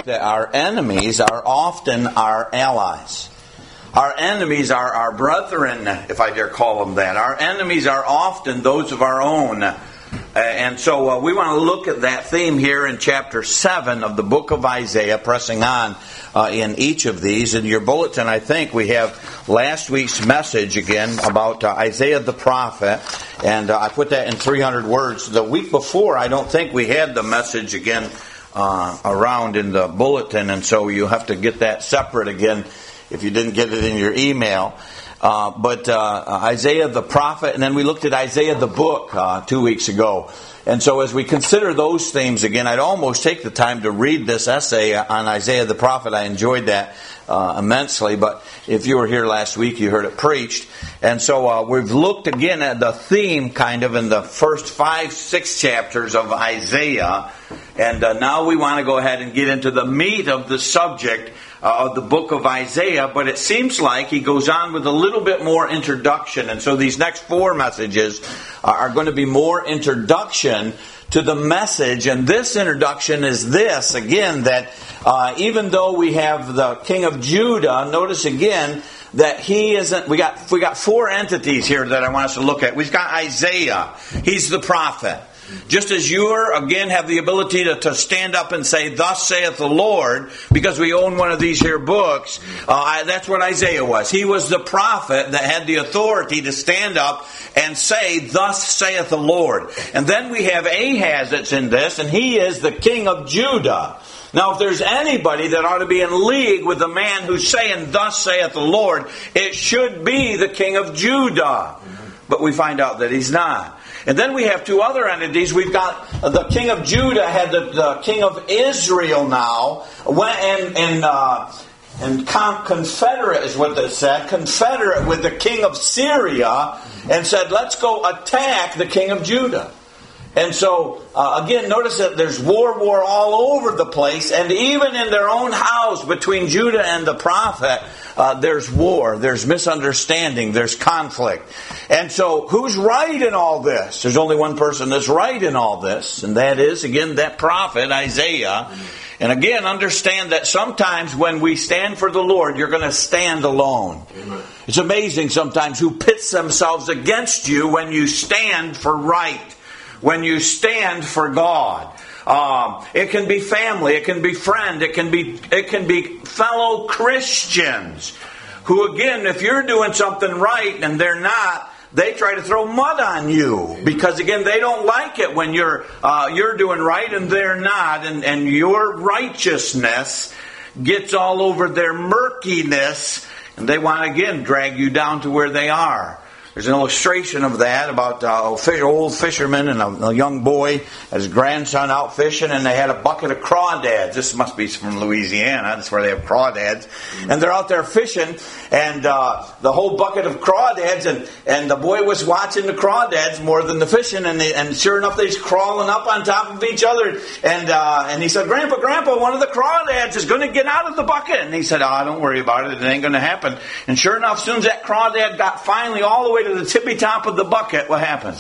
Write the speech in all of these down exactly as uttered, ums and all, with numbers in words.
that our enemies are often our allies. Our enemies are our brethren, if I dare call them that. Our enemies are often those of our own. Uh, and so uh, we want to look at that theme here in chapter seven of the book of Isaiah, pressing on uh, in each of these. In your bulletin, I think, we have last week's message again about uh, Isaiah the prophet. And uh, I put that in three hundred words. The week before, I don't think we had the message again uh, around in the bulletin. And so you have to get that separate again if you didn't get it in your email. Uh, but uh, Isaiah the prophet, and then we looked at Isaiah the book uh, two weeks ago. And so as we consider those themes again, I'd almost take the time to read this essay on Isaiah the prophet. I enjoyed that uh, immensely. But if you were here last week, you heard it preached. And so uh, we've looked again at the theme kind of in the first five, six chapters of Isaiah. And uh, now we want to go ahead and get into the meat of the subject Uh, of the book of Isaiah, but it seems like he goes on with a little bit more introduction. And so these next four messages are going to be more introduction to the message. And this introduction is this, again, that uh, even though we have the king of Judah, notice again that he isn't, we got, we got four entities here that I want us to look at. We've got Isaiah. He's the prophet. Just as you, are, again, have the ability to, to stand up and say, "Thus saith the Lord," because we own one of these here books, uh, I, that's what Isaiah was. He was the prophet that had the authority to stand up and say, "Thus saith the Lord." And then we have Ahaz that's in this, and he is the king of Judah. Now, if there's anybody that ought to be in league with the man who's saying, "Thus saith the Lord," it should be the king of Judah. But we find out that he's not. And then we have two other entities. We've got the king of Judah had the, the king of Israel now, went and and uh, and con- confederate is what they said, confederate with the king of Syria, and said, "Let's go attack the king of Judah." And so, uh, again, notice that there's war, war all over the place, and even in their own house between Judah and the prophet, uh, there's war, there's misunderstanding, there's conflict. And so, who's right in all this? There's only one person that's right in all this, and that is, again, that prophet, Isaiah. And again, understand that sometimes when we stand for the Lord, you're going to stand alone. Amen. It's amazing sometimes who pits themselves against you when you stand for right. When you stand for God. Um, it can be family, it can be friend, it can be it can be fellow Christians who, again, if you're doing something right and they're not, they try to throw mud on you because, again, they don't like it when you're uh, you're doing right and they're not, and, and your righteousness gets all over their murkiness, and they want to, again, drag you down to where they are. There's an illustration of that about uh, an old fisherman and a, a young boy and his grandson out fishing, and they had a bucket of crawdads. This must be from Louisiana. That's where they have crawdads. And they're out there fishing, and uh, the whole bucket of crawdads, and, and the boy was watching the crawdads more than the fishing, and, they, and sure enough, they're crawling up on top of each other. And uh, and he said, "Grandpa, Grandpa, one of the crawdads is going to get out of the bucket." And he said, "Oh, don't worry about it. It ain't going to happen." And sure enough, as soon as that crawdad got finally all the way to the tippy top of the bucket, what happened?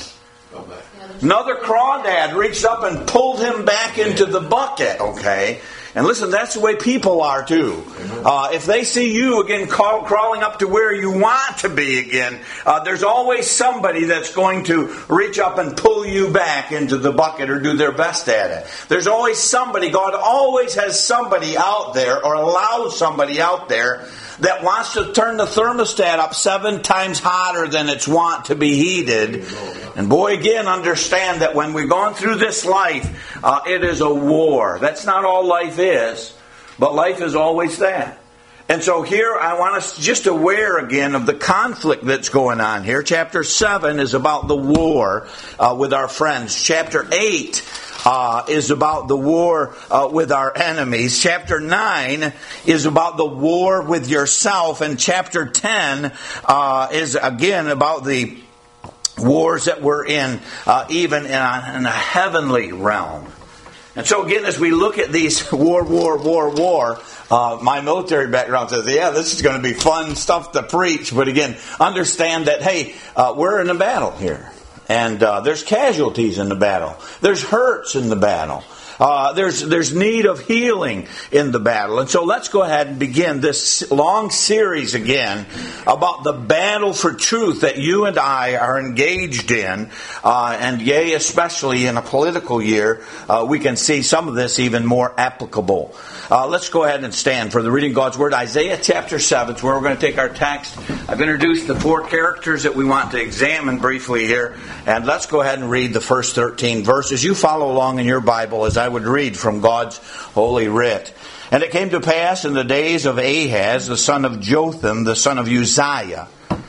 Another crawdad reached up and pulled him back into the bucket. Okay, and listen, that's the way people are too. Uh, if they see you again crawl, crawling up to where you want to be again, uh, there's always somebody that's going to reach up and pull you back into the bucket or do their best at it. There's always somebody. God always has somebody out there, or allows somebody out there, that wants to turn the thermostat up seven times hotter than it's wont to be heated. And boy, again, understand that when we're going through this life, uh, it is a war. That's not all life is, but life is always that. And so here I want us just aware again of the conflict that's going on here. Chapter seven is about the war uh, with our friends. Chapter eight Uh, is about the war uh, with our enemies. Chapter nine is about the war with yourself. And chapter ten uh, is again about the wars that we're in, uh, even in a, in a heavenly realm. And so again, as we look at these war, war, war, war, uh, my military background says, yeah, this is going to be fun stuff to preach. But again, understand that, hey, uh, we're in a battle here. And uh, there's casualties in the battle. There's hurts in the battle. Uh, there's there's need of healing in the battle. And so let's go ahead and begin this long series again about the battle for truth that you and I are engaged in. Uh, and yea, especially in a political year, uh, we can see some of this even more applicable. Uh, let's go ahead and stand for the reading of God's Word. Isaiah chapter seven is where we're going to take our text. I've introduced the four characters that we want to examine briefly here. And let's go ahead and read the first thirteen verses. You follow along in your Bible as I would read from God's holy writ. And it came to pass in the days of Ahaz, the son of Jotham, the son of Uzziah.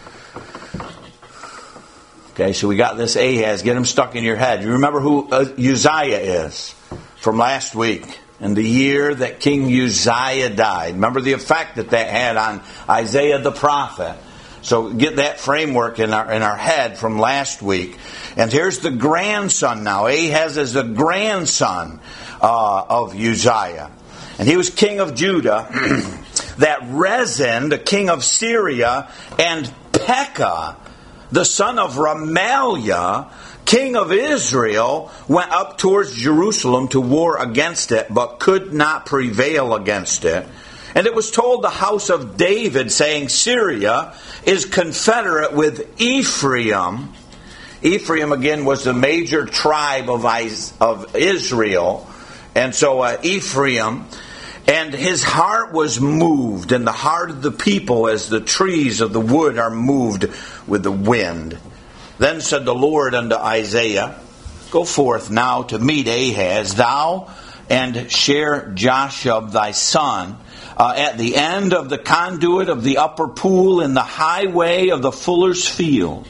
Okay, so we got this Ahaz. Get him stuck in your head. You remember who uh, Uzziah is from last week? In the year that King Uzziah died. Remember the effect that that had on Isaiah the prophet. So get that framework in our in our head from last week. And here's the grandson now. Ahaz is the grandson uh, of Uzziah. And he was king of Judah. That Rezin, the king of Syria, and Pekah, the son of Remaliah, king of Israel, went up towards Jerusalem to war against it, but could not prevail against it. And it was told the house of David, saying, Syria is confederate with Ephraim. Ephraim, again, was the major tribe of of Israel. And so uh, Ephraim, and his heart was moved, and the heart of the people as the trees of the wood are moved with the wind. Then said the Lord unto Isaiah, Go forth now to meet Ahaz, thou and Shear-Jashub thy son, uh, at the end of the conduit of the upper pool in the highway of the fuller's field.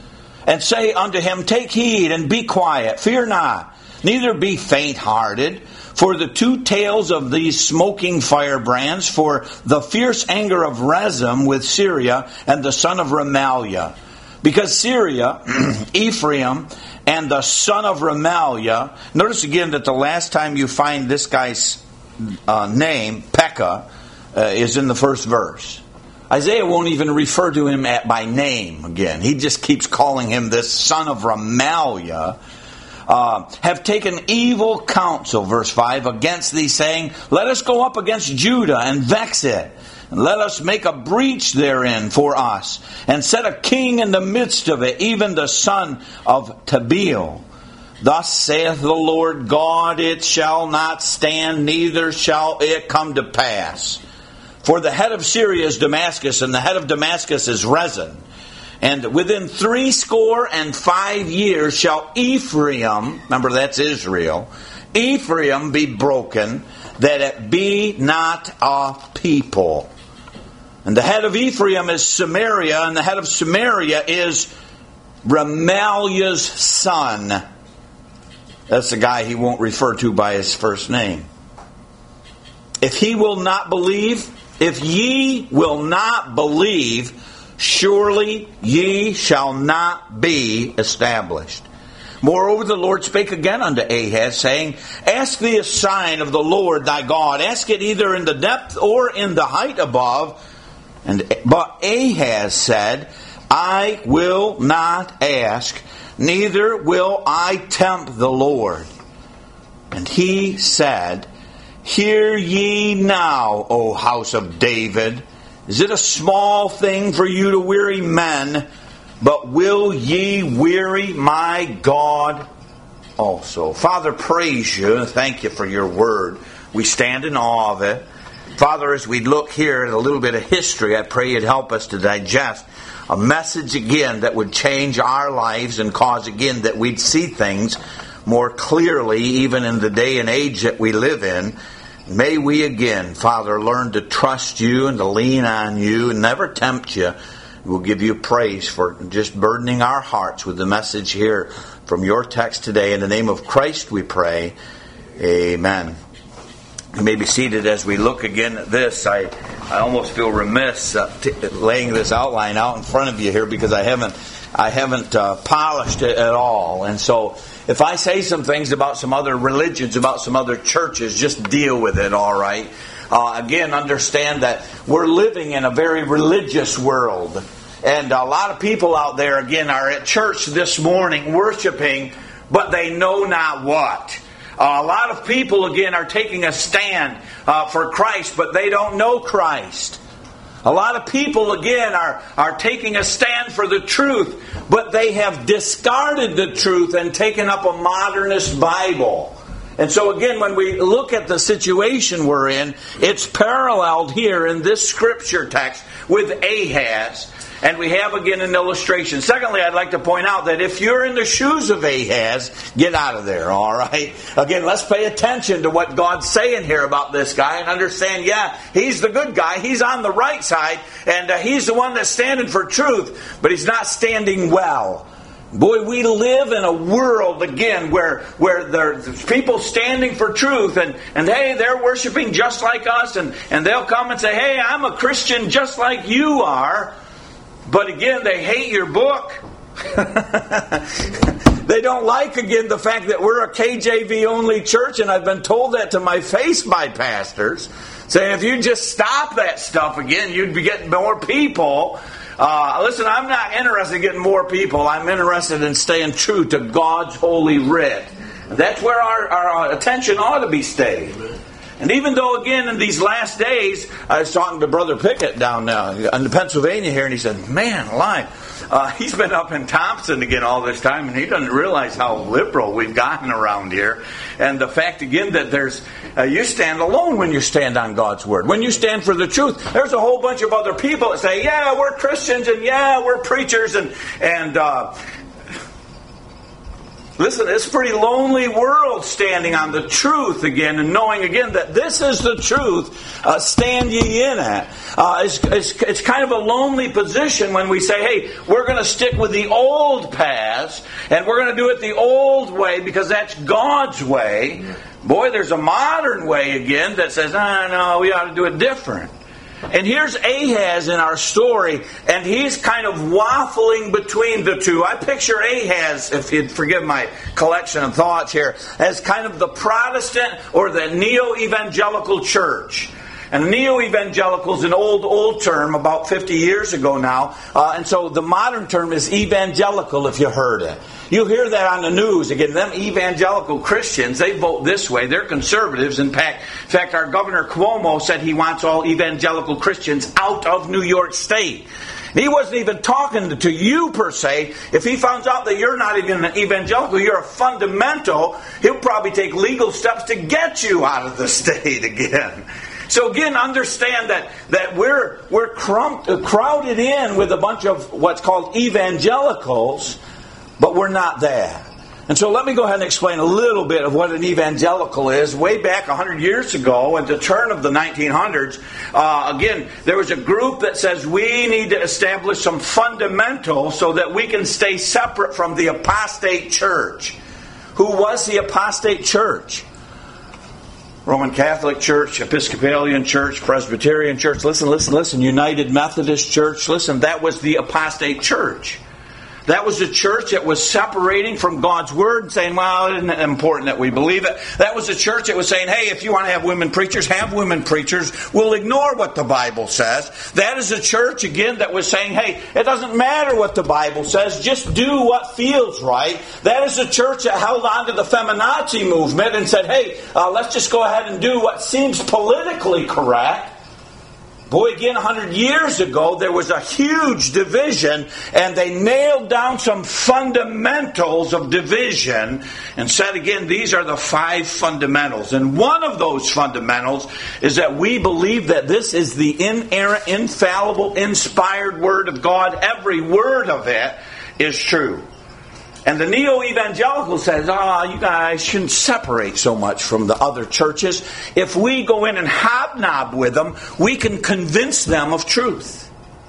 And say unto him, Take heed and be quiet, fear not, neither be faint-hearted, for the two tails of these smoking firebrands, for the fierce anger of Rezin with Syria and the son of Remaliah. Because Syria, Ephraim, and the son of Remaliah, notice again that the last time you find this guy's uh, name, Pekah, uh, is in the first verse. Isaiah won't even refer to him at, by name again. He just keeps calling him this son of Remaliah. Uh, have taken evil counsel, verse five, against thee, saying, Let us go up against Judah and vex it. And let us make a breach therein for us, and set a king in the midst of it, even the son of Tabeel. Thus saith the Lord God, It shall not stand, neither shall it come to pass. For the head of Syria is Damascus, and the head of Damascus is Rezin. And within three score and five years shall Ephraim, remember that's Israel, Ephraim be broken, that it be not a people. And the head of Ephraim is Samaria, and the head of Samaria is Remaliah's son. That's the guy he won't refer to by his first name. If he will not believe, if ye will not believe, surely ye shall not be established. Moreover, the Lord spake again unto Ahaz, saying, Ask thee a sign of the Lord thy God. Ask it either in the depth or in the height above. And but Ahaz said, I will not ask, neither will I tempt the Lord. And he said, Hear ye now, O house of David. Is it a small thing for you to weary men? But will ye weary my God also? Father, praise you and thank you for your word. We stand in awe of it. Father, as we look here at a little bit of history, I pray you'd help us to digest a message again that would change our lives and cause again that we'd see things more clearly even in the day and age that we live in. May we again, Father, learn to trust you and to lean on you and never tempt you. We'll give you praise for just burdening our hearts with the message here from your text today. In the name of Christ we pray. Amen. You may be seated as we look again at this. I, I almost feel remiss uh, t- laying this outline out in front of you here because I haven't I haven't uh, polished it at all. And so if I say some things about some other religions, about some other churches, just deal with it, all right? Uh, again, understand that we're living in a very religious world. And a lot of people out there, again, are at church this morning worshiping, but they know not what. Uh, a lot of people, again, are taking a stand uh, for Christ, but they don't know Christ. A lot of people, again, are, are taking a stand for the truth, but they have discarded the truth and taken up a modernist Bible. And so again, when we look at the situation we're in, it's paralleled here in this scripture text with Ahaz. And we have again an illustration. Secondly, I'd like to point out that if you're in the shoes of Ahaz, get out of there, all right? Again, let's pay attention to what God's saying here about this guy and understand, yeah, he's the good guy. He's on the right side, and uh, he's the one that's standing for truth, but he's not standing well. Boy, we live in a world, again, where where there's people standing for truth, and, and hey, they're worshiping just like us, and, and they'll come and say, hey, I'm a Christian just like you are. But again, they hate your book. They don't like, again, the fact that we're a K J V only church, and I've been told that to my face by pastors, saying if you just stop that stuff again, you'd be getting more people. Uh, listen, I'm not interested in getting more people. I'm interested in staying true to God's holy writ. That's where our, our attention ought to be stayed. And even though, again, in these last days, I was talking to Brother Pickett down now in Pennsylvania here, and he said, man, alive, uh, he's been up in Thompson again all this time, and he doesn't realize how liberal we've gotten around here. And the fact, again, that there's, uh, you stand alone when you stand on God's Word. When you stand for the truth, there's a whole bunch of other people that say, yeah, we're Christians, and yeah, we're preachers, and, and, uh, listen, it's a pretty lonely world standing on the truth again and knowing again that this is the truth, uh, stand ye in it. Uh, it's, it's, it's kind of a lonely position when we say, hey, we're going to stick with the old paths and we're going to do it the old way because that's God's way. Boy, there's a modern way again that says, ah, no, we ought to do it different. And here's Ahaz in our story, and he's kind of waffling between the two. I picture Ahaz, if you'd forgive my collection of thoughts here, as kind of the Protestant or the neo-evangelical church. And neo-evangelical is an old, old term, about fifty years ago now. Uh, and so the modern term is evangelical, if you heard it. You hear that on the news. Again, them evangelical Christians, they vote this way. They're conservatives. In fact, in fact, our Governor Cuomo said he wants all evangelical Christians out of New York State. He wasn't even talking to you per se. If he finds out that you're not even an evangelical, you're a fundamental, he'll probably take legal steps to get you out of the state again. So again, understand that, that we're we're crumped, crowded in with a bunch of what's called evangelicals, but we're not that. And so let me go ahead and explain a little bit of what an evangelical is. Way back one hundred years ago, at the turn of the nineteen hundreds, uh, again, there was a group that says we need to establish some fundamentals so that we can stay separate from the apostate church. Who was the apostate church? Roman Catholic Church, Episcopalian Church, Presbyterian Church. Listen, listen, listen. United Methodist Church. Listen, that was the apostate church. That was a church that was separating from God's Word and saying, well, isn't it important that we believe it? That was a church that was saying, hey, if you want to have women preachers, have women preachers. We'll ignore what the Bible says. That is a church, again, that was saying, hey, it doesn't matter what the Bible says. Just do what feels right. That is a church that held on to the feminazi movement and said, hey, uh, let's just go ahead and do what seems politically correct. Boy, again, one hundred years ago, there was a huge division, and they nailed down some fundamentals of division and said, again, these are the five fundamentals. And one of those fundamentals is that we believe that this is the inerrant, infallible, inspired Word of God. Every word of it is true. And the neo-evangelical says, oh, you guys shouldn't separate so much from the other churches. If we go in and hobnob with them, we can convince them of truth.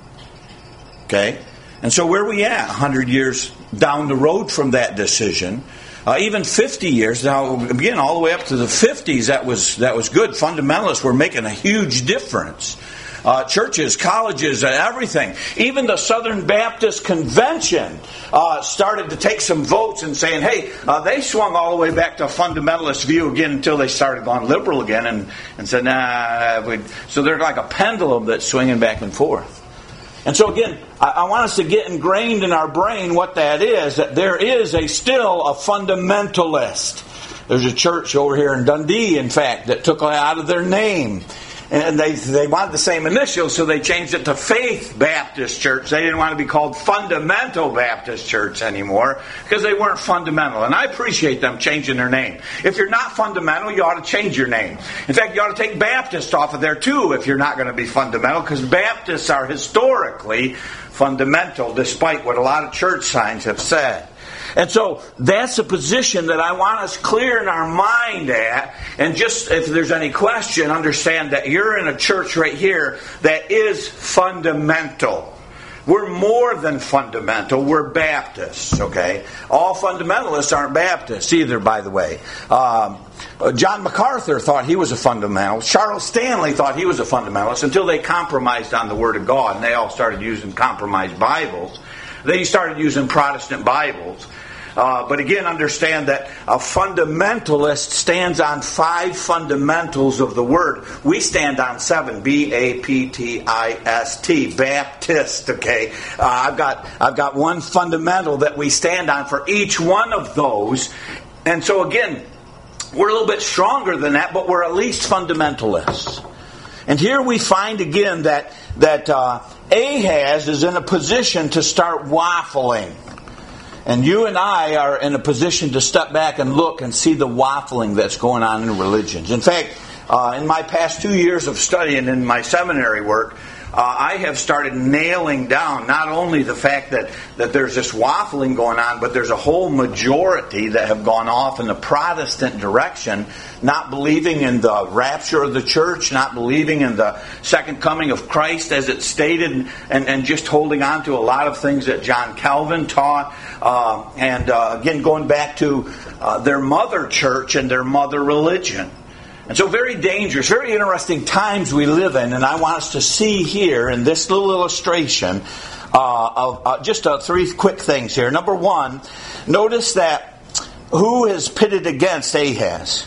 Okay? And so where are we at one hundred years down the road from that decision? Uh, even fifty years, now again, all the way up to the fifties, that was, that was good. Fundamentalists were making a huge difference. Uh, churches, colleges, and everything. Even the Southern Baptist Convention uh, started to take some votes and saying, hey, uh, they swung all the way back to a fundamentalist view again until they started going liberal again and, and said, nah. We'd. So they're like a pendulum that's swinging back and forth. And so again, I, I want us to get ingrained in our brain what that is, that there is a still a fundamentalist. there's a church over here in Dundee, in fact, that took it out of their name. And they they wanted the same initials, so they changed it to Faith Baptist Church. They didn't want to be called Fundamental Baptist Church anymore because they weren't fundamental. And I appreciate them changing their name. If you're not fundamental, you ought to change your name. In fact, you ought to take Baptist off of there too if you're not going to be fundamental, because Baptists are historically fundamental, despite what a lot of church signs have said. And so that's a position that I want us clear in our mind at. And just if there's any question, understand that you're in a church right here that is fundamental. We're more than fundamental. We're Baptists, okay? All fundamentalists aren't Baptists either, by the way. Um, John MacArthur thought he was a fundamentalist. Charles Stanley thought he was a fundamentalist until they compromised on the Word of God, and they all started using compromised Bibles. They started using Protestant Bibles. Uh, but again, understand that a fundamentalist stands on five fundamentals of the Word. We stand on seven. B A P T I S T. Baptist, okay? Uh, I've got I've got one fundamental that we stand on for each one of those. And so again, we're a little bit stronger than that, but we're at least fundamentalists. And here we find again that, that uh, Ahaz is in a position to start waffling. And you and I are in a position to step back and look and see the waffling that's going on in religions. In fact, uh, in my past two years of studying in my seminary work, uh, I have started nailing down not only the fact that, that there's this waffling going on, but there's a whole majority that have gone off in the Protestant direction, not believing in the rapture of the church, not believing in the second coming of Christ as it's stated, and, and just holding on to a lot of things that John Calvin taught. Uh, and uh, again, going back to uh, their mother church and their mother religion. And so very dangerous, very interesting times we live in, and I want us to see here in this little illustration uh, of uh, just uh, three quick things here. Number one, notice that who is pitted against Ahaz?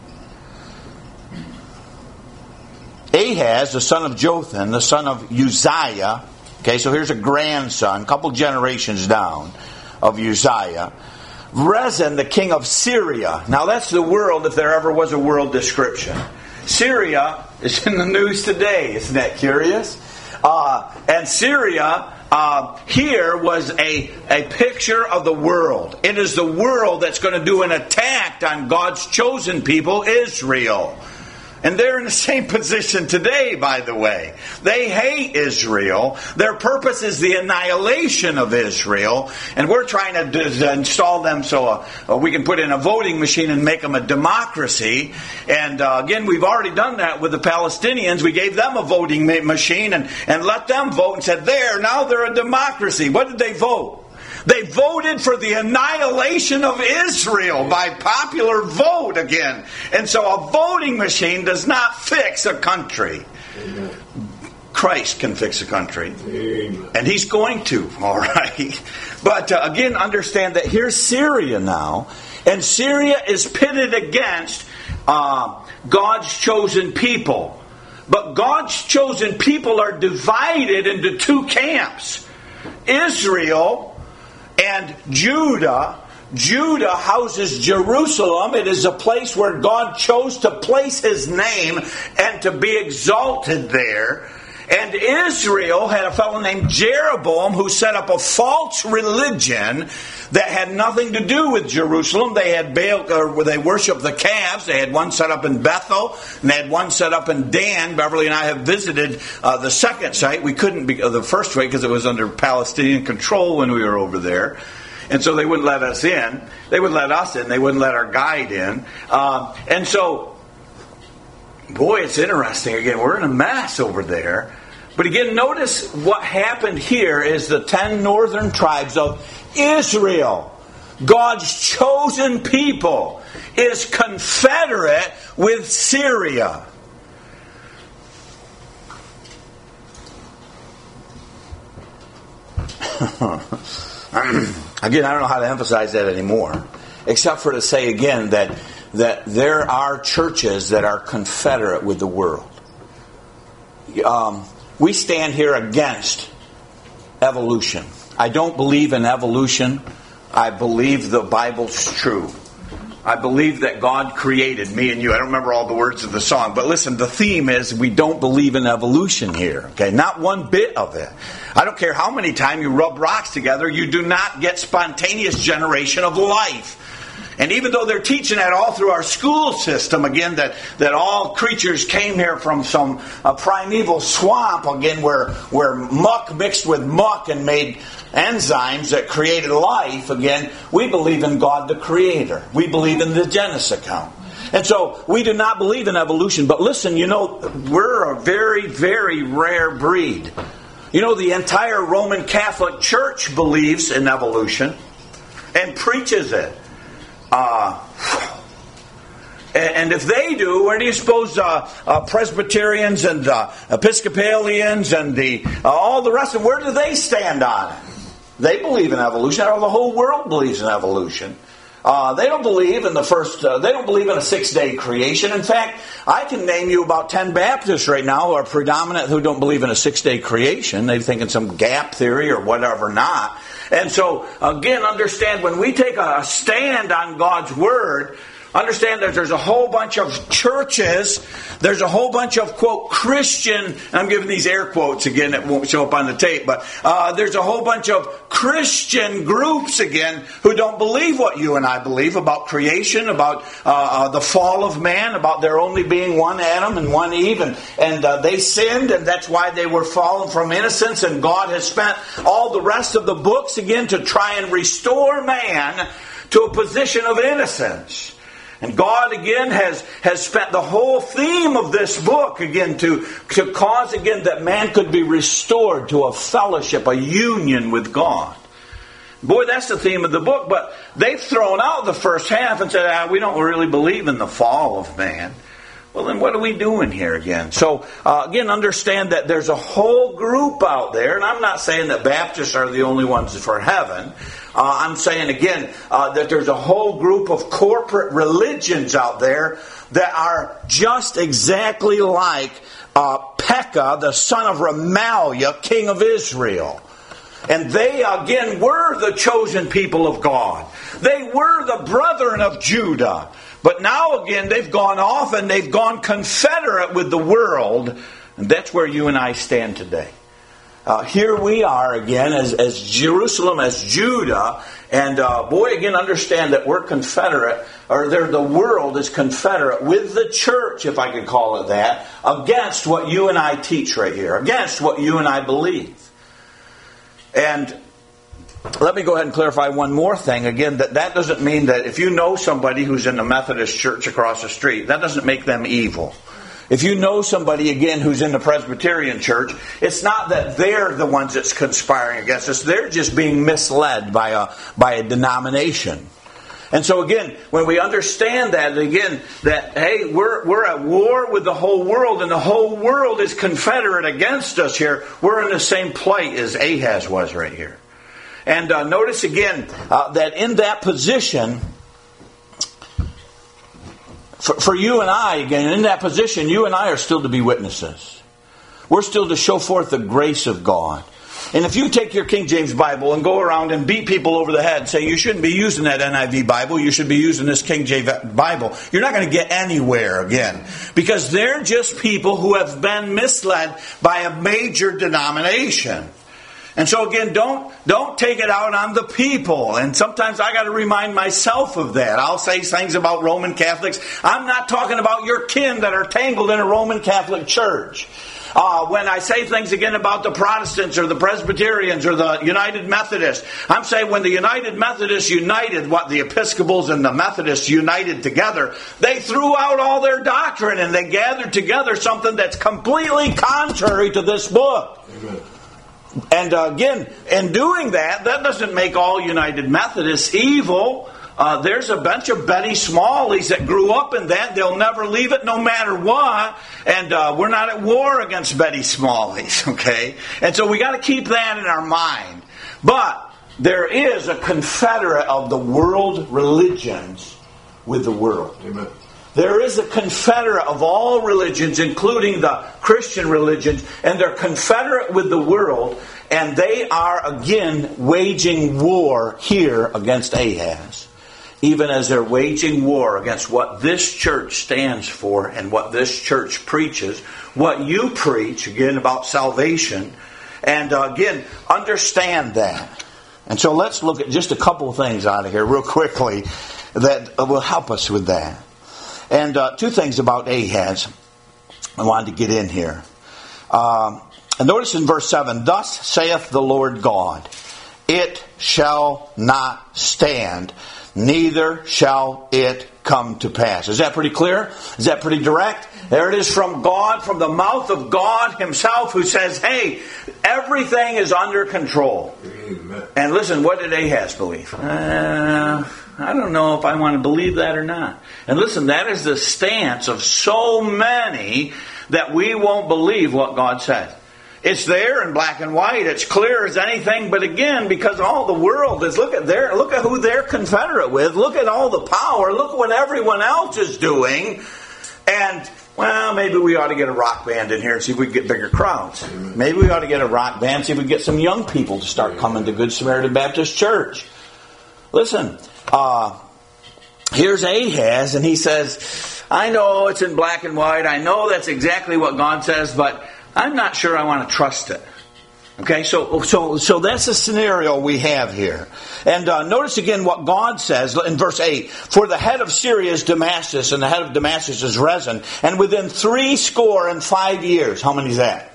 Ahaz, the son of Jotham, the son of Uzziah. Okay, so here's a grandson, a couple generations down of Uzziah. Rezin, the king of Syria. Now that's the world, if there ever was a world description. Syria is in the news today. Isn't that curious? Uh, and Syria uh, here was a, a picture of the world. It is the world that's going to do an attack on God's chosen people, Israel. And they're in the same position today, by the way. They hate Israel. Their purpose is the annihilation of Israel. And we're trying to d- install them so uh, we can put in a voting machine and make them a democracy. And uh, again, we've already done that with the Palestinians. We gave them a voting ma- machine and, and let them vote and said, there, now they're a democracy. What did they vote? They voted for the annihilation of Israel by popular vote again. And so a voting machine does not fix a country. Amen. Christ can fix a country. Amen. And He's going to, all right. But uh, again, understand that here's Syria now. And Syria is pitted against uh, God's chosen people. But God's chosen people are divided into two camps. Israel and Judah. Judah houses Jerusalem. It is a place where God chose to place His name and to be exalted there. And Israel had a fellow named Jeroboam who set up a false religion that had nothing to do with Jerusalem. They had Baal, or they worshiped the calves. They had one set up in Bethel, and they had one set up in Dan. Beverly and I have visited uh, the second site. We couldn't be uh, the first way because it was under Palestinian control when we were over there. And so they wouldn't let us in. They wouldn't let us in. They wouldn't let our guide in. Um, and so, boy, it's interesting. Again, we're in a mess over there. But again, notice what happened here is the ten northern tribes of Israel, God's chosen people, is confederate with Syria. Again, I don't know how to emphasize that anymore, except for to say again that, that there are churches that are confederate with the world. Um, we stand here against evolution. I don't believe in evolution. I believe the Bible's true. I believe that God created me and you. I don't remember all the words of the song, but listen, the theme is we don't believe in evolution here. Okay, not one bit of it. I don't care how many times you rub rocks together, you do not get spontaneous generation of life. And even though they're teaching that all through our school system, again, that, that all creatures came here from some uh, primeval swamp, again, where, where muck mixed with muck and made enzymes that created life, again, we believe in God the Creator. We believe in the Genesis account. And so we do not believe in evolution. But listen, you know, we're a very, very rare breed. You know, the entire Roman Catholic Church believes in evolution and preaches it. Uh, and if they do, where do you suppose uh, uh, Presbyterians and uh, Episcopalians and the uh, all the rest of them, where do they stand on it? They believe in evolution, or the whole world believes in evolution. Uh, they don't believe in the first, uh, they don't believe in a six-day creation. In fact, I can name you about ten Baptists right now who are predominant who don't believe in a six-day creation. They think in some gap theory or whatever not. And so, again, understand, when we take a stand on God's Word, understand that there's a whole bunch of churches, there's a whole bunch of, quote, Christian, I'm giving these air quotes again that won't show up on the tape, but uh, there's a whole bunch of Christian groups, again, who don't believe what you and I believe about creation, about uh, uh, the fall of man, about there only being one Adam and one Eve, and, and uh, they sinned, and that's why they were fallen from innocence, and God has spent all the rest of the books, again, to try and restore man to a position of innocence. And God, again, has, has spent the whole theme of this book, again, to, to cause, again, that man could be restored to a fellowship, a union with God. Boy, that's the theme of the book, but they've thrown out the first half and said, ah, we don't really believe in the fall of man. Well, then what are we doing here again? So, uh, again, understand that there's a whole group out there, and I'm not saying that Baptists are the only ones for heaven. Uh, I'm saying, again, uh, that there's a whole group of corporate religions out there that are just exactly like uh, Pekah, the son of Remaliah, king of Israel. And they, again, were the chosen people of God. They were the brethren of Judah. But now, again, they've gone off and they've gone confederate with the world. And that's where you and I stand today. Uh, here we are again as, as Jerusalem, as Judah. And uh, boy, again, understand that we're confederate, or the world is confederate with the church, if I could call it that, against what you and I teach right here, against what you and I believe. And let me go ahead and clarify one more thing. Again, that, that doesn't mean that if you know somebody who's in the Methodist church across the street, that doesn't make them evil. If you know somebody, again, who's in the Presbyterian church, it's not that they're the ones that's conspiring against us. They're just being misled by a, by a denomination. And so again, when we understand that, again, that, hey, we're, we're at war with the whole world, and the whole world is confederate against us here, we're in the same plight as Ahaz was right here. And uh, notice again uh, that in that position, for, for you and I, again, in that position, you and I are still to be witnesses. We're still to show forth the grace of God. And if you take your King James Bible and go around and beat people over the head, say you shouldn't be using that N I V Bible, you should be using this King James Bible, you're not going to get anywhere again. Because they're just people who have been misled by a major denomination. And so again, don't don't take it out on the people. And sometimes I got to remind myself of that. I'll say things about Roman Catholics. I'm not talking about your kin that are tangled in a Roman Catholic church. Uh, when I say things again about the Protestants or the Presbyterians or the United Methodists, I'm saying when the United Methodists united, what the Episcopals and the Methodists united together, they threw out all their doctrine and they gathered together something that's completely contrary to this book. Amen. And uh, again, in doing that, that doesn't make all United Methodists evil. Uh, there's a bunch of Betty Smalleys that grew up in that. They'll never leave it no matter what. And uh, we're not at war against Betty Smalleys, okay? And so we got to keep that in our mind. But there is a confederate of the world religions with the world. Amen. There is a confederate of all religions, including the Christian religions, and they're confederate with the world, and they are, again, waging war here against Ahaz. even as they're waging war against what this church stands for and what this church preaches, what you preach, again, about salvation. And uh, again, understand that. And so let's look at just a couple of things out of here real quickly that will help us with that. And uh, two things about Ahaz I wanted to get in here. Um, and notice in verse seven, thus saith the Lord God, it shall not stand, neither shall it come to pass. Is that pretty clear? Is that pretty direct? There it is from God, from the mouth of God himself, who says, hey, everything is under control. Amen. And listen, what did Ahaz believe? Uh, I don't know if I want to believe that or not. And listen, that is the stance of so many that we won't believe what God says. It's there in black and white. It's clear as anything. But again, because all the world is, look at their, look at who they're confederate with. Look at all the power. Look what everyone else is doing. And, well, maybe we ought to get a rock band in here and see if we can get bigger crowds. Maybe we ought to get a rock band, see if we can get some young people to start coming to Good Samaritan Baptist Church. Listen, uh, here's Ahaz, and he says, I know it's in black and white. I know that's exactly what God says, but I'm not sure I want to trust it. Okay, so so so that's the scenario we have here. And uh, notice again what God says in verse eight. For the head of Syria is Damascus, and the head of Damascus is Rezin. And within three score and five years, how many is that?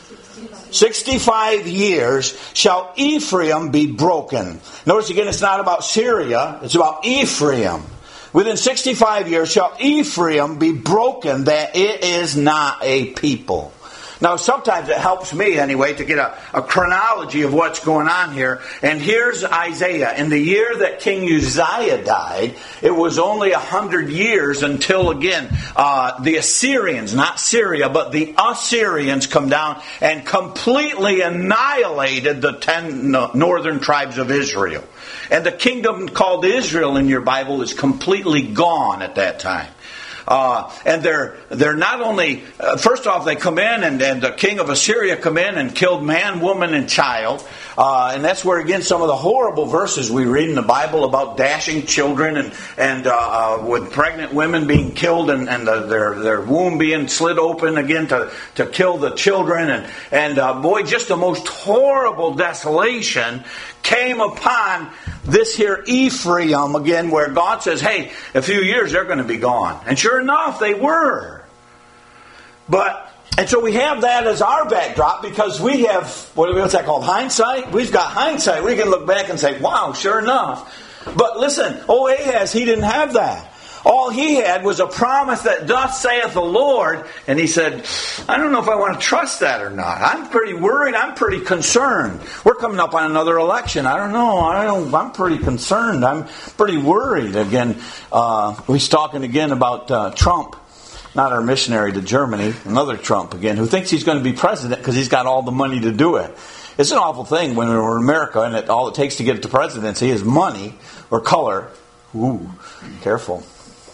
Sixty-five years shall Ephraim be broken. Notice again, it's not about Syria, it's about Ephraim. Within sixty-five years shall Ephraim be broken, that it is not a people. Now, sometimes it helps me, anyway, to get a, a chronology of what's going on here. And here's Isaiah. In the year that King Uzziah died, it was only a hundred years until, again, uh, the Assyrians, not Syria, but the Assyrians come down and completely annihilated the ten northern tribes of Israel. And the kingdom called Israel in your Bible is completely gone at that time. Uh, and they're they're not only, uh, first off, they come in and, and the king of Assyria come in and killed man, woman, and child. Uh, and that's where, again, some of the horrible verses we read in the Bible about dashing children and, and uh, uh, with pregnant women being killed and, and the, their their womb being slit open again to, to kill the children. And, and uh, boy, just the most horrible desolation came upon this here Ephraim, again, where God says, hey, a few years they're going to be gone. And sure enough, they were. But, and so we have that as our backdrop because we have, what, what's that called, hindsight? We've got hindsight. We can look back and say, wow, sure enough. But listen, oh, Ahaz, he didn't have that. All he had was a promise that thus saith the Lord. And he said, I don't know if I want to trust that or not. I'm pretty worried. I'm pretty concerned. We're coming up on another election. I don't know. I don't, I'm pretty concerned. I'm pretty worried. Again, uh, he's talking again about uh, Trump. Not our missionary to Germany. Another Trump again, who thinks he's going to be president because he's got all the money to do it. It's an awful thing when we're in America and it, all it takes to get to presidency is money or color. Ooh, careful.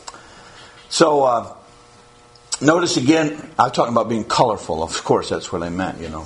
So, uh, notice again, I'm talking about being colorful. Of course, that's what I meant, you know.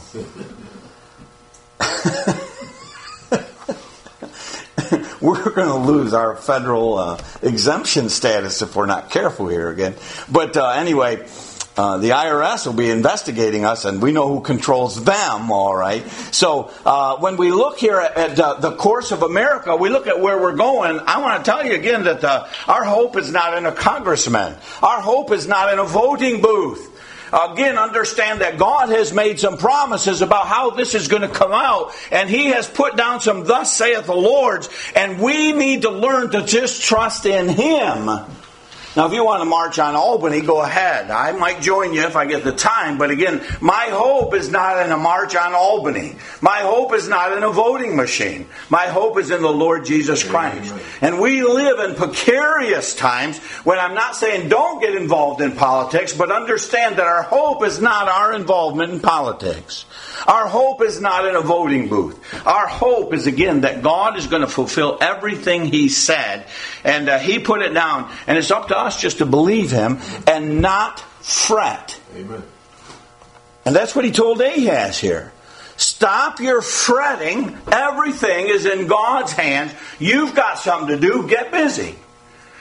We're going to lose our federal uh, exemption status if we're not careful here again. But uh, anyway, uh, the I R S will be investigating us, and we know who controls them, all right? So uh, when we look here at, at uh, the course of America, we look at where we're going. I want to tell you again that uh, our hope is not in a congressman. Our hope is not in a voting booth. Again, understand that God has made some promises about how this is going to come out, and He has put down some thus saith the Lord, and we need to learn to just trust in Him. Now, if you want to march on Albany, go ahead. I might join you if I get the time. But again, my hope is not in a march on Albany. My hope is not in a voting machine. My hope is in the Lord Jesus Christ. And we live in precarious times when I'm not saying don't get involved in politics, but understand that our hope is not our involvement in politics. Our hope is not in a voting booth. Our hope is, again, that God is going to fulfill everything He said. And uh, He put it down. And it's up to us just to believe Him and not fret. Amen. And that's what He told Ahaz here. Stop your fretting. Everything is in God's hands. You've got something to do. Get busy.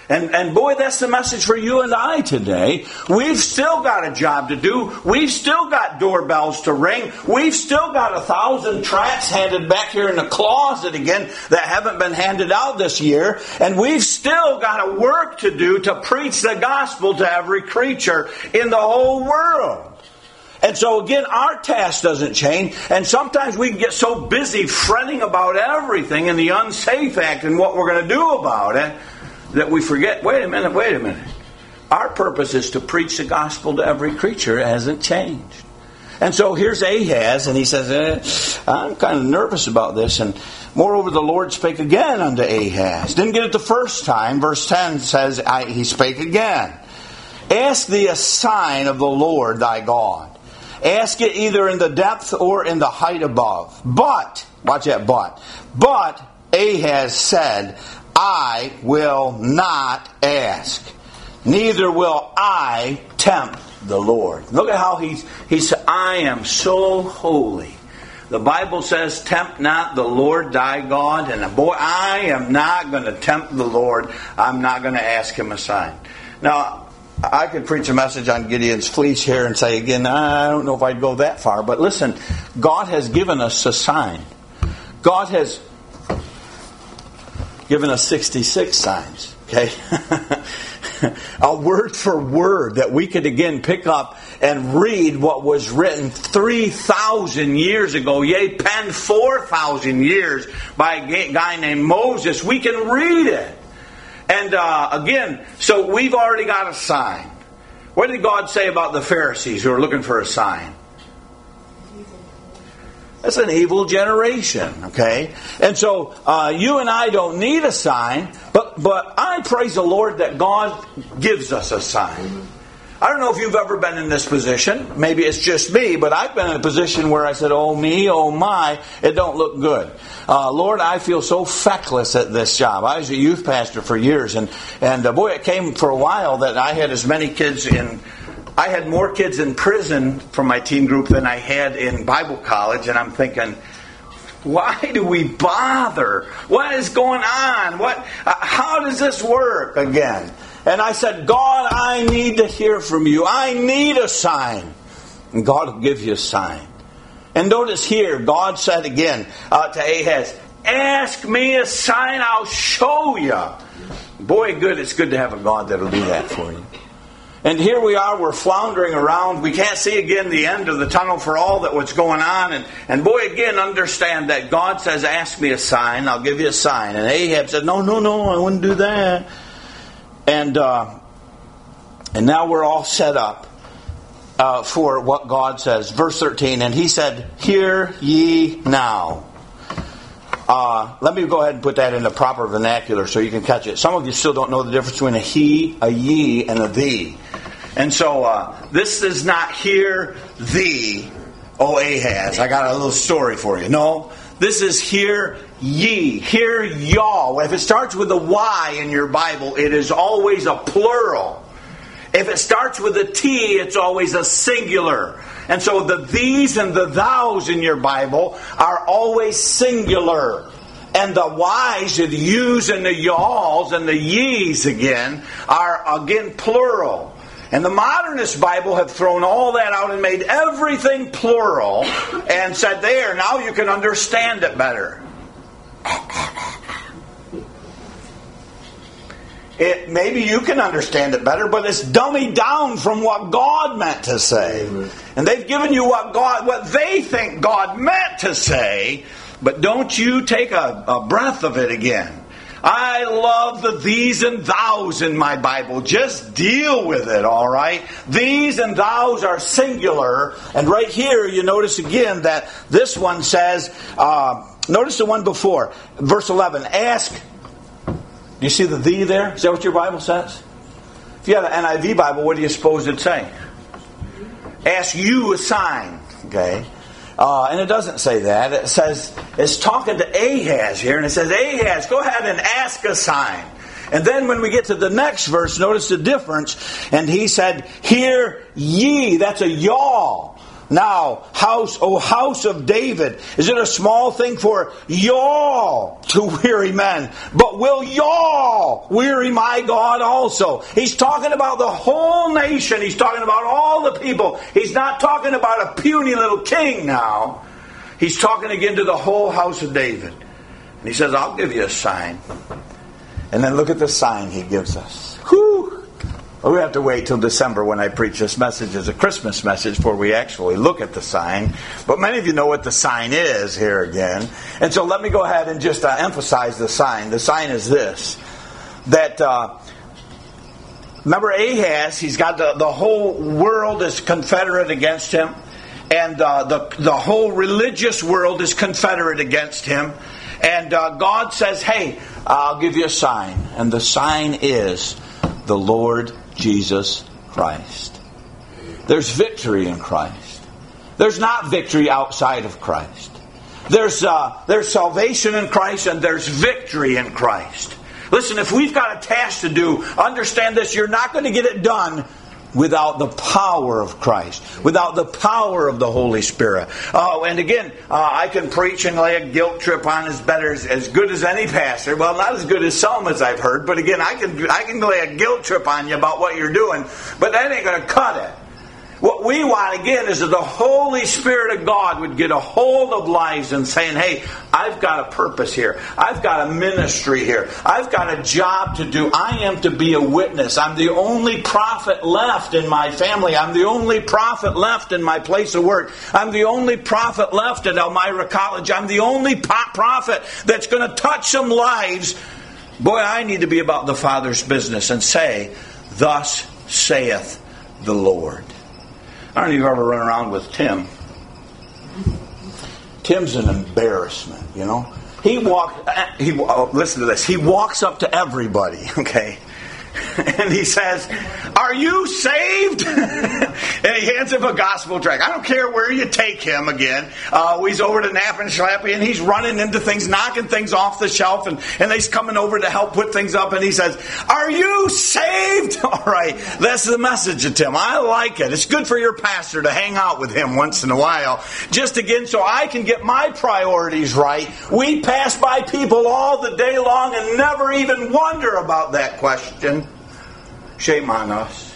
And, and boy, that's the message for you and I today. We've still got a job to do. We've still got doorbells to ring. We've still got a thousand tracts handed back here in the closet again that haven't been handed out this year. And we've still got a work to do to preach the gospel to every creature in the whole world. And so again, our task doesn't change. And sometimes we can get so busy fretting about everything and the Unsafe Act and what we're going to do about it that we forget, wait a minute, wait a minute. Our purpose is to preach the gospel to every creature. It hasn't changed. And so here's Ahaz, and he says, eh, I'm kind of nervous about this. And moreover, the Lord spake again unto Ahaz. Didn't get it the first time. Verse ten says, I, he spake again. Ask thee a sign of the Lord thy God. Ask it either in the depth or in the height above. But, watch that but, but Ahaz said, I will not ask, neither will I tempt the Lord. Look at how he's, he said, I am so holy. The Bible says, tempt not the Lord thy God. And boy, I am not going to tempt the Lord. I'm not going to ask him a sign. Now, I could preach a message on Gideon's fleece here and say again, I don't know if I'd go that far. But listen, God has given us a sign. God has given us sixty-six signs. Okay? A word for word that we could again pick up and read what was written three thousand years ago, yea, penned four thousand years by a guy named Moses. We can read it. And uh, again, so we've already got a sign. What did God say about the Pharisees who are looking for a sign? That's an evil generation, okay? And so uh, you and I don't need a sign, but, but I praise the Lord that God gives us a sign. I don't know if you've ever been in this position. Maybe it's just me, but I've been in a position where I said, oh me, oh my, it don't look good. Uh, Lord, I feel so feckless at this job. I was a youth pastor for years, and, and uh, boy, it came for a while that I had as many kids in, I had more kids in prison from my teen group than I had in Bible college, and I'm thinking, why do we bother? What is going on? What? Uh, how does this work again? And I said, God, I need to hear from you. I need a sign. And God will give you a sign. And notice here, God said again uh, to Ahaz, ask me a sign, I'll show you. Boy, good, it's good to have a God that'll do that for you. And here we are, we're floundering around. We can't see again the end of the tunnel for all that what's going on. And, and boy, again, understand that God says, ask me a sign, I'll give you a sign. And Ahab said, no, no, no, I wouldn't do that. And uh, and now we're all set up uh, for what God says. Verse thirteen, and he said, hear ye now. Uh, let me go ahead and put that in the proper vernacular so you can catch it. Some of you still don't know the difference between a he, a ye, and a thee. And so uh, this is not hear thee, O Ahaz. I got a little story for you. No, this is hear ye, hear y'all. If it starts with a Y in your Bible, it is always a plural. If it starts with a T, it's always a singular. And so the these and the thous in your Bible are always singular. And the Y's, the yous and the y'alls and the ye's again are again plural. And the modernist Bible have thrown all that out and made everything plural and said, there, now you can understand it better. It, maybe you can understand it better, but it's dummied down from what God meant to say. And they've given you what God, what they think God meant to say, but don't you take a, a breath of it again. I love the these and thous in my Bible. Just deal with it, all right? These and thous are singular. And right here, you notice again that this one says, uh, notice the one before, verse eleven, ask. Do you see the thee there? Is that what your Bible says? If you have an N I V Bible, what do you suppose it'd say? Ask you a sign. Okay? Uh, and it doesn't say that. It says, it's talking to Ahaz here, and it says, Ahaz, go ahead and ask a sign. And then when we get to the next verse, notice the difference. And he said, hear ye. That's a y'all. Now, house, O house of David, is it a small thing for y'all to weary men? But will y'all weary my God also? He's talking about the whole nation. He's talking about all the people. He's not talking about a puny little king now. He's talking again to the whole house of David. And he says, I'll give you a sign. And then look at the sign he gives us. Whew! Well, we have to wait till December when I preach this message as a Christmas message before we actually look at the sign. But many of you know what the sign is here again. And so let me go ahead and just uh, emphasize the sign. The sign is this. That, uh, remember Ahaz, he's got the, the whole world is confederate against him. And uh, the, the whole religious world is confederate against him. And uh, God says, hey, I'll give you a sign. And the sign is the Lord Jesus Christ. There's victory in Christ. There's not victory outside of Christ. There's uh, there's salvation in Christ and there's victory in Christ. Listen, if we've got a task to do, understand this, you're not going to get it done without the power of Christ, without the power of the Holy Spirit. Oh, and again, uh, I can preach and lay a guilt trip on as better as, as good as any pastor. Well, not as good as some, as I've heard, but again, I can I can lay a guilt trip on you about what you're doing, but that ain't going to cut it. What we want, again, is that the Holy Spirit of God would get a hold of lives and saying, hey, I've got a purpose here. I've got a ministry here. I've got a job to do. I am to be a witness. I'm the only prophet left in my family. I'm the only prophet left in my place of work. I'm the only prophet left at Elmira College. I'm the only prophet that's going to touch some lives. Boy, I need to be about the Father's business and say, thus saith the Lord. I don't know if you've ever run around with Tim. Tim's an embarrassment, you know. He walks, he, oh, listen to this, he walks up to everybody, okay, and he says, are you saved? And he hands him a gospel tract. I don't care where you take him again. Uh, he's over to Nap and Schlappy, and he's running into things, knocking things off the shelf, and, and he's coming over to help put things up, and he says, are you saved? All right, that's the message of Tim. I like it. It's good for your pastor to hang out with him once in a while, just again so I can get my priorities right. We pass by people all the day long and never even wonder about that question. Shame on us.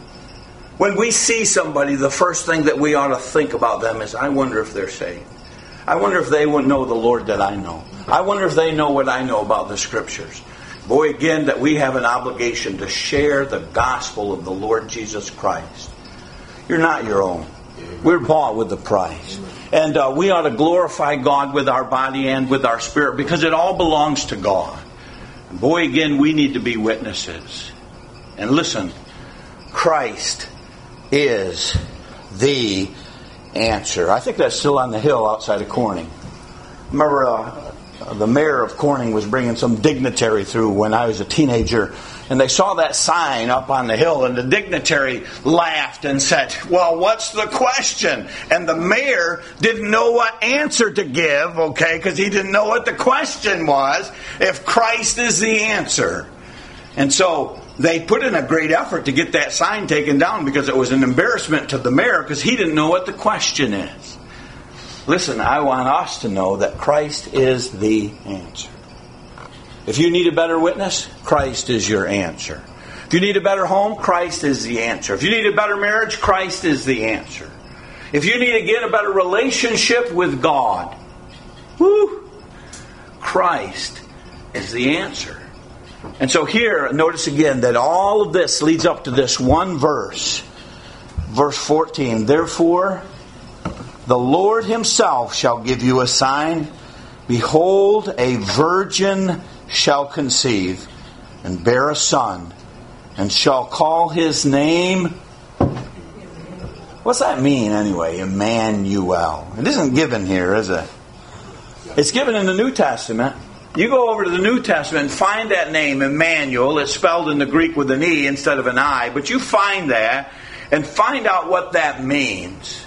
When we see somebody, the first thing that we ought to think about them is, I wonder if they're saved. I wonder if they would know the Lord that I know. I wonder if they know what I know about the Scriptures. Boy, again, that we have an obligation to share the gospel of the Lord Jesus Christ. You're not your own. We're bought with a price. And uh, we ought to glorify God with our body and with our spirit because it all belongs to God. And boy, again, we need to be witnesses. And listen, Christ is the answer. I think that's still on the hill outside of Corning. Remember, uh, the mayor of Corning was bringing some dignitary through when I was a teenager, and they saw that sign up on the hill, and the dignitary laughed and said, well, what's the question? And the mayor didn't know what answer to give, okay, because he didn't know what the question was, if Christ is the answer. And so they put in a great effort to get that sign taken down because it was an embarrassment to the mayor because he didn't know what the question is. Listen, I want us to know that Christ is the answer. If you need a better witness, Christ is your answer. If you need a better home, Christ is the answer. If you need a better marriage, Christ is the answer. If you need, again, a better relationship with God, whoo, Christ is the answer. And so here, notice again that all of this leads up to this one verse. Verse fourteen, therefore, the Lord himself shall give you a sign. Behold, a virgin shall conceive and bear a son, and shall call his name... What's that mean anyway? Emmanuel. It isn't given here, is it? It's given in the New Testament. You go over to the New Testament and find that name, Emmanuel. It's spelled in the Greek with an E instead of an I. But you find that and find out what that means.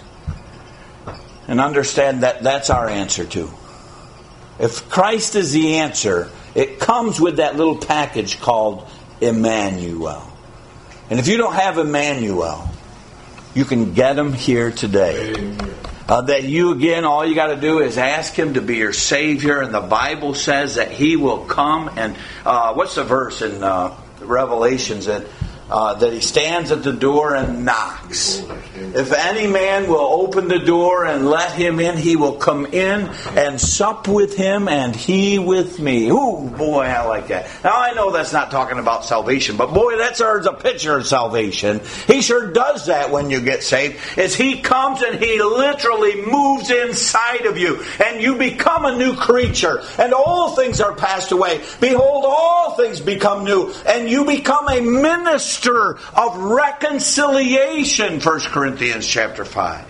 And understand that that's our answer too. If Christ is the answer, it comes with that little package called Emmanuel. And if you don't have Emmanuel, You can get them here today. Uh, that you, again, all you got to do is ask Him to be your Savior. And the Bible says that He will come. And uh, what's the verse in uh, Revelations that uh, that He stands at the door and knocks? If any man will open the door and let him in, he will come in and sup with him and he with me. Ooh, boy, I like that. Now, I know that's not talking about salvation, but boy, that's a picture of salvation. He sure does that when you get saved. Is He comes and He literally moves inside of you and you become a new creature and all things are passed away. Behold, all things become new and you become a minister of reconciliation. First Corinthians chapter five.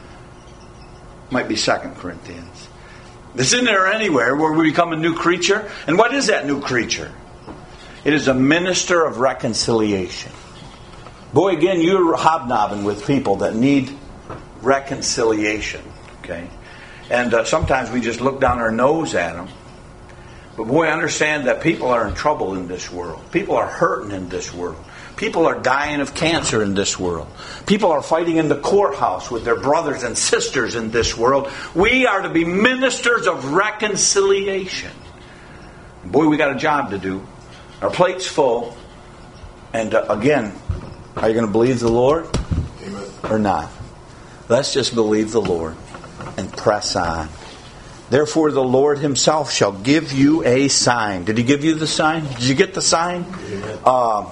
Might be Second Corinthians. This isn't there anywhere where we become a new creature. And what is that new creature? It is a minister of reconciliation. Boy, again, you're hobnobbing with people that need reconciliation. Okay? And uh, sometimes we just look down our nose at them. But boy, understand that people are in trouble in this world. People are hurting in this world. People are dying of cancer in this world. People are fighting in the courthouse with their brothers and sisters in this world. We are to be ministers of reconciliation. Boy, we got a job to do. Our plate's full. And uh, again, are you going to believe the Lord? Amen. Or not? Let's just believe the Lord and press on. Therefore, the Lord Himself shall give you a sign. Did He give you the sign? Did you get the sign? Uh,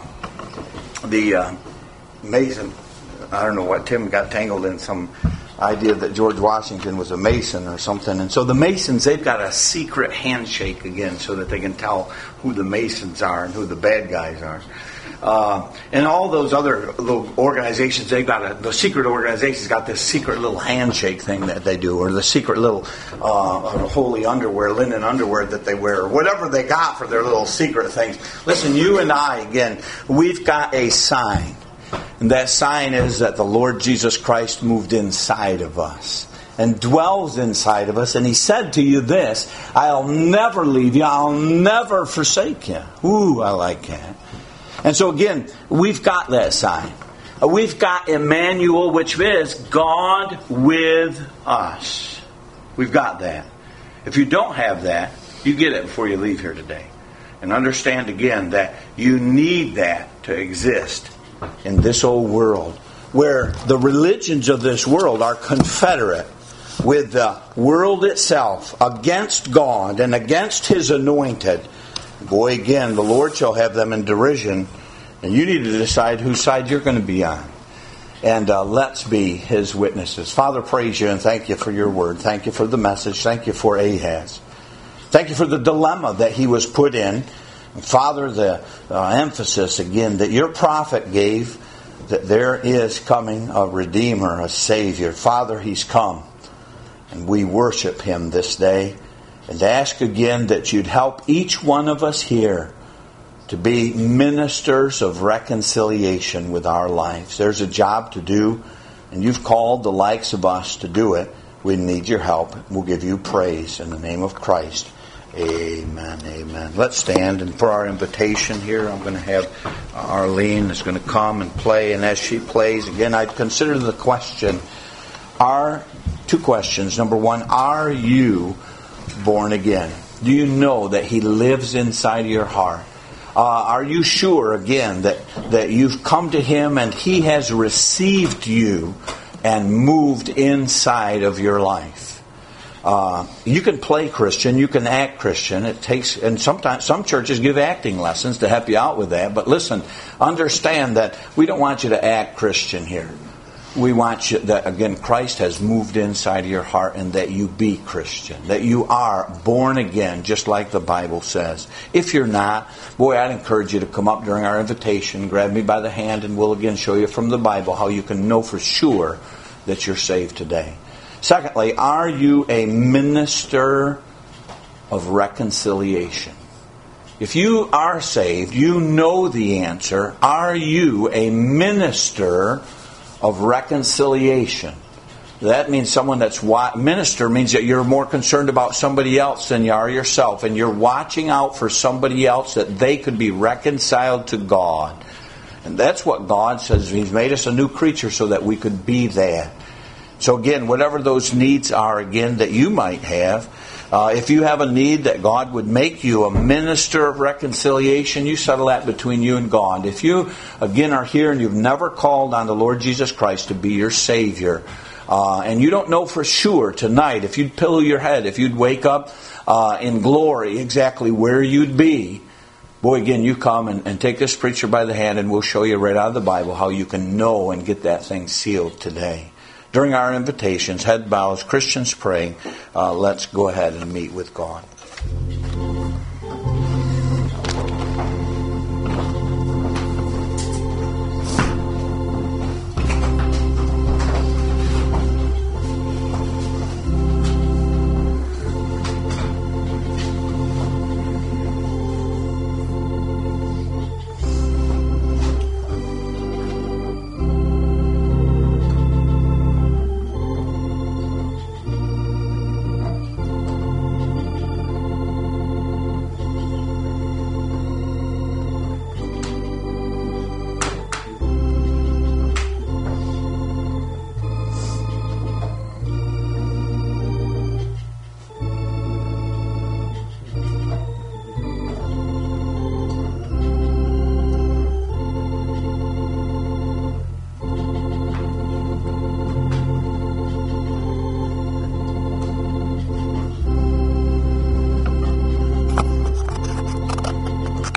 the uh, Mason, I don't know what, Tim got tangled in some idea that George Washington was a Mason or something. And so the Masons, they've got a secret handshake again so that they can tell who the Masons are and who the bad guys are. Uh, and all those other little organizations, they've got a, the secret organizations got this secret little handshake thing that they do, or the secret little uh, holy underwear, linen underwear that they wear, or whatever they got for their little secret things. Listen, you and I, again, we've got a sign. And that sign is that the Lord Jesus Christ moved inside of us and dwells inside of us. And He said to you this, I'll never leave you, I'll never forsake you. Ooh, I like that. And so again, we've got that sign. We've got Emmanuel, which is God with us. We've got that. If you don't have that, you get it before you leave here today. And understand again that you need that to exist in this old world, where the religions of this world are confederate with the world itself against God and against His anointed. Boy, again, the Lord shall have them in derision, and you need to decide whose side you're going to be on. And uh, let's be His witnesses. Father, praise You and thank You for Your word. Thank You for the message. Thank You for Ahaz. Thank You for the dilemma that he was put in. And Father, the uh, emphasis again that Your prophet gave, that there is coming a Redeemer, a Savior. Father, He's come, and we worship Him this day. And ask again that You'd help each one of us here to be ministers of reconciliation with our lives. There's a job to do, and You've called the likes of us to do it. We need Your help. We'll give You praise in the name of Christ. Amen, amen. Let's stand, and for our invitation here, I'm going to have Arlene is going to come and play, and as she plays, again, I'd consider the question, are, two questions. Number one, are you born again? Do you know that He lives inside your heart? Uh, are you sure, again, that, that you've come to Him and He has received you and moved inside of your life? Uh, you can play Christian, you can act Christian. It takes, and sometimes some churches give acting lessons to help you out with that. But listen, understand that we don't want you to act Christian here. We want you that, again, Christ has moved inside of your heart and that you be Christian. That you are born again, just like the Bible says. If you're not, boy, I'd encourage you to come up during our invitation, grab me by the hand, and we'll again show you from the Bible how you can know for sure that you're saved today. Secondly, are you a minister of reconciliation? If you are saved, you know the answer. Are you a minister of reconciliation? That means someone that's wa- minister means that you're more concerned about somebody else than you are yourself, and you're watching out for somebody else that they could be reconciled to God. And that's what God says. He's made us a new creature so that we could be that. So again, whatever those needs are, again, that you might have, uh, if you have a need that God would make you a minister of reconciliation, you settle that between you and God. If you, again, are here and you've never called on the Lord Jesus Christ to be your Savior, uh, and you don't know for sure tonight, if you'd pillow your head, if you'd wake up uh, in glory exactly where you'd be, boy, again, you come and, and take this preacher by the hand and we'll show you right out of the Bible how you can know and get that thing sealed today. During our invitations, head bows, Christians praying, uh, let's go ahead and meet with God.